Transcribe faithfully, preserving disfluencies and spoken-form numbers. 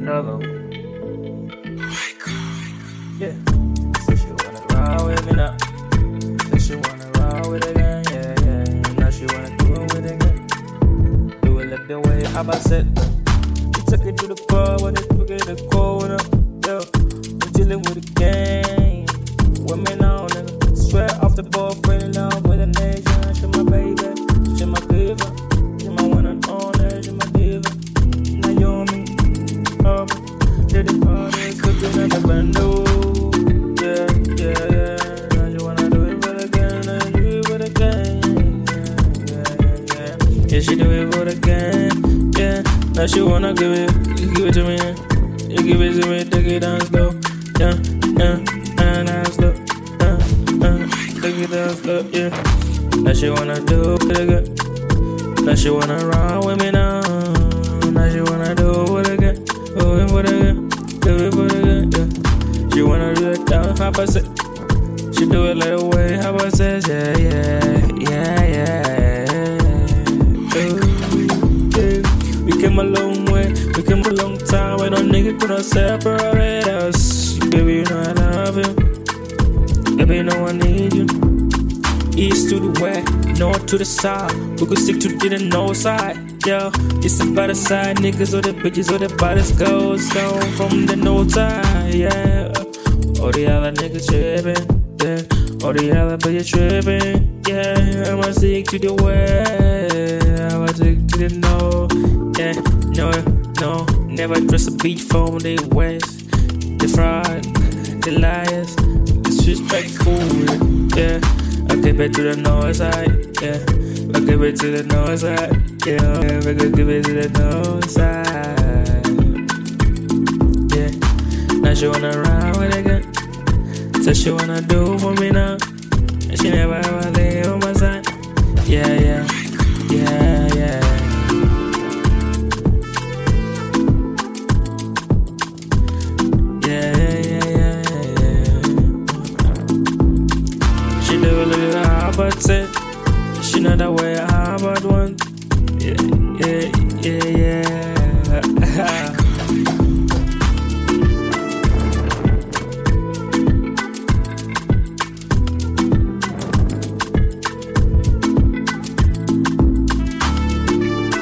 another. Yeah. Said she wanna ride with me now. Said she wanna ride with it again. Yeah, yeah. Now she wanna do it with it again. Do it like the way I said. We took it to the club when it took it to the cold up. Yeah. I'm chilling with the gang. Women on nigga. Swear off the boyfriend now with a nation. She my baby. She my diva. She my one and only. She my diva. Now you on me. Um, did the party cooking at the bando. Yeah, yeah, yeah. Now you wanna do it for the gang. Now you do it for the gang. Yeah, yeah, yeah. Yeah, she do it for the gang. Yeah. Now she wanna give it, give it to me. You give it to me, take it down slow. Yeah, yeah, yeah, down slow. Yeah, yeah, take it down slow. Yeah. Now she wanna do it again. Now she wanna run with me now. Now she wanna do it again. Do it for the again. Do it for the again. Yeah. She wanna do it down, how about it? She do it like a way, how about it? Yeah, yeah, yeah, yeah. Ooh, yeah. We came a long way, we came a long time. When no nigga could not separate us. Baby, you know I love you. Baby, you know I need you. East to the west, north to the south. We could stick to the north side. Yo, it's about the side, niggas or the bitches or the bodies goes down from the north side. Yeah, all the other niggas tripping. Yeah, all the other bitches tripping. Yeah, I'ma stick to the west. I'ma stick to the north. Yeah, no, no, never trust a beat from the west. The fraud, the liars, disrespectful. Yeah, I give it to the north side. Yeah, I give it to the north side. Yeah, I give it to the north side. Yeah, now she wanna ride with it again. So she wanna do for me now. And she never ever lay on my side. Yeah, yeah, yeah, yeah. Yeah, yeah, yeah, yeah. She do a little Harvard set. She know that way I Harvard one. Yeah, yeah, yeah, yeah.